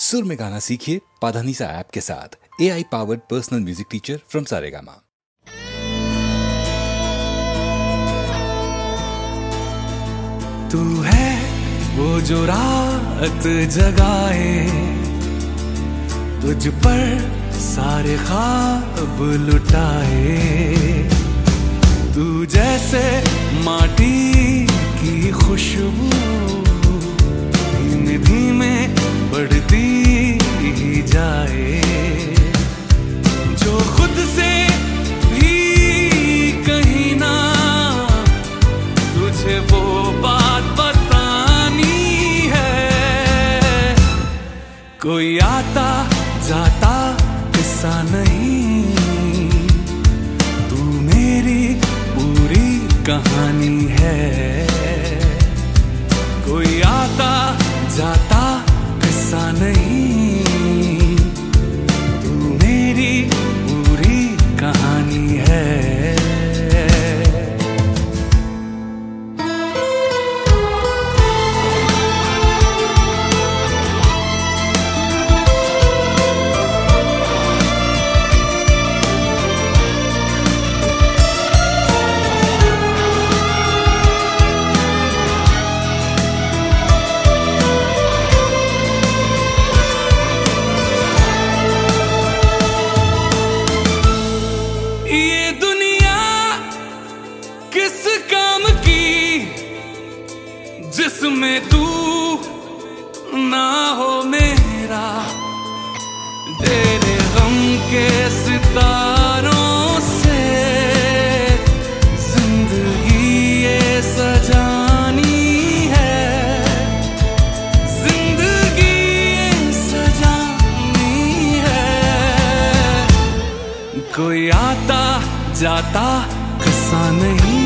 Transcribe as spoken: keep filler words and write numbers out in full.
सुर में गाना सीखिए पाधानीसा ऐप के साथ। A I powered personal music teacher from Saregama. तू है वो जो रात जगाए, तुझ पर सारे ख्वाब लुटाए। तू जैसे माटी की खुशबू धीमे धीमे बढ़ती ही जाए, जो खुद से भी कहीं ना तुझे वो बात बतानी है। कोई आता जाता किस्सा नहीं, तू मेरी पूरी कहानी है। कोई आता जाता किस्सा नहीं, तू मेरी पूरी कहानी है। ये दुनिया किस काम की जिसमें तू ना हो मेरा। तेरे गम के सितारों से जिंदगी ये सजानी है, जिंदगी ये सजानी है। कोई आता जाता किस्सा नहीं,